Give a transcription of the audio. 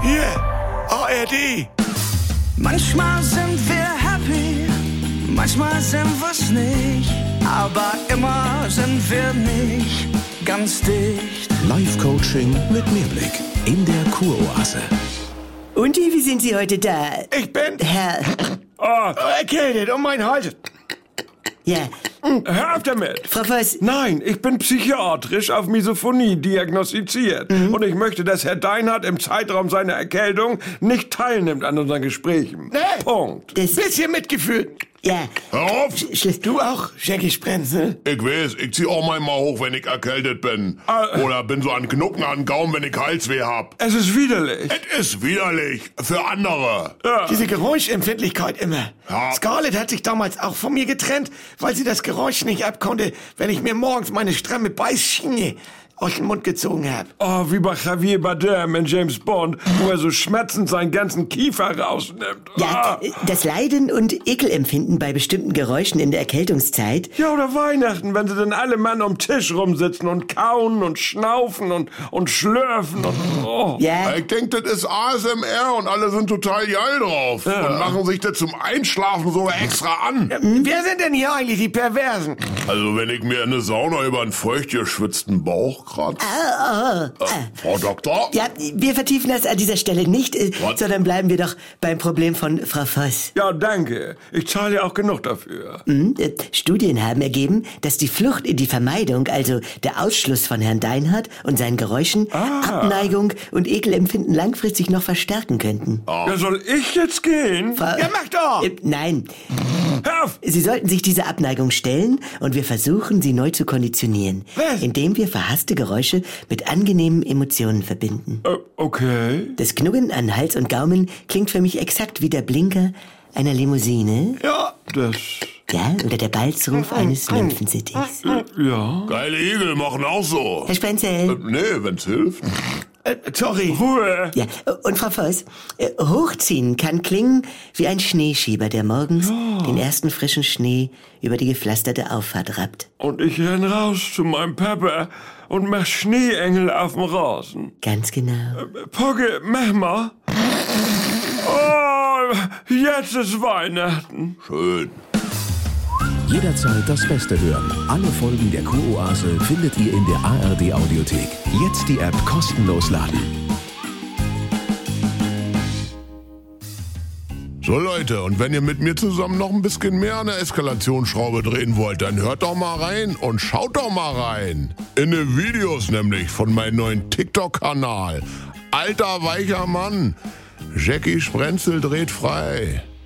Hier, ARD. Manchmal sind wir happy, manchmal sind wir's nicht, aber immer sind wir nicht ganz dicht. Live-Coaching mit Mehrblick in der Kuroase. Und wie sind Sie heute da? Ich bin Herr... erkältet um meinen Hals. Ja, Hör auf damit! Frau Voss, Nein, ich bin psychiatrisch auf Misophonie diagnostiziert. Und ich möchte, dass Herr Deinhardt im Zeitraum seiner Erkältung nicht teilnimmt an unseren Gesprächen. Nee. Punkt. das... Bisschen Mitgefühl. Ja, Hör auf! Du auch, Jackie Sprenzel? Ich weiß, ich zieh auch mal hoch, wenn ich erkältet bin. Oder bin so an Knucken an den Gaumen, wenn ich Halsweh hab. Es ist widerlich. Es ist widerlich. Für andere. Diese Geräuschempfindlichkeit immer. Ja. Scarlett hat sich damals auch von mir getrennt, weil sie das Geräusch nicht abkonnte, wenn ich mir morgens meine stramme Beißschiene aus dem Mund gezogen habe. Oh, wie bei Javier Bardem in James Bond, wo er so schmerzend seinen ganzen Kiefer rausnimmt. ja, das Leiden und Ekelempfinden bei bestimmten Geräuschen in der Erkältungszeit. Ja, oder Weihnachten, wenn sie dann alle Mann um den Tisch rumsitzen und kauen und schnaufen und schlürfen und... Oh. Ja, Ich denk, das ist ASMR und alle sind total geil drauf. Und machen sich das zum Einschlafen sogar extra an. Wer sind denn hier eigentlich die Perversen? Also wenn ich mir in eine Sauna über einen feucht geschwitzten Bauch kratze. Frau Doktor? ja, wir vertiefen das an dieser Stelle nicht, Was? sondern bleiben wir doch beim Problem von Frau Voss. Ja, danke. Ich zahle ja auch genug dafür. Studien haben ergeben, dass die Flucht in die Vermeidung, also der Ausschluss von Herrn Deinhardt und seinen Geräuschen, Abneigung und Ekelempfinden langfristig noch verstärken könnten. Ja, soll ich jetzt gehen? Ja, mach doch! Nein, Hör auf! Sie sollten sich dieser Abneigung stellen und wir versuchen, sie neu zu konditionieren, Was? indem wir verhasste Geräusche mit angenehmen Emotionen verbinden. Okay. Das Knurren an Hals und Gaumen klingt für mich exakt wie der Blinker einer Limousine, Ja, Das... ja, oder der Balzruf eines Nymphensittichs. Ja. Geile Igel machen auch so. Herr Spenzel. Nee, wenn's hilft. sorry. Ruhe. Ja, und Frau Voss, hochziehen kann klingen wie ein Schneeschieber, der morgens den ersten frischen Schnee über die gepflasterte Auffahrt rappt. Und ich renn raus zu meinem Papa und mach Schneeengel auf dem Rasen. Ganz genau. Pogge, mach mal. Oh, jetzt ist Weihnachten. Schön. Jederzeit das Beste hören. Alle Folgen der Kuroase findet ihr in der ARD Audiothek. Jetzt die App kostenlos laden. So Leute, und wenn ihr mit mir zusammen noch ein bisschen mehr an der Eskalationsschraube drehen wollt, dann hört doch mal rein und schaut doch mal rein. In die Videos nämlich von meinem neuen TikTok-Kanal. Alter weicher Mann. Jackie Sprenzel dreht frei.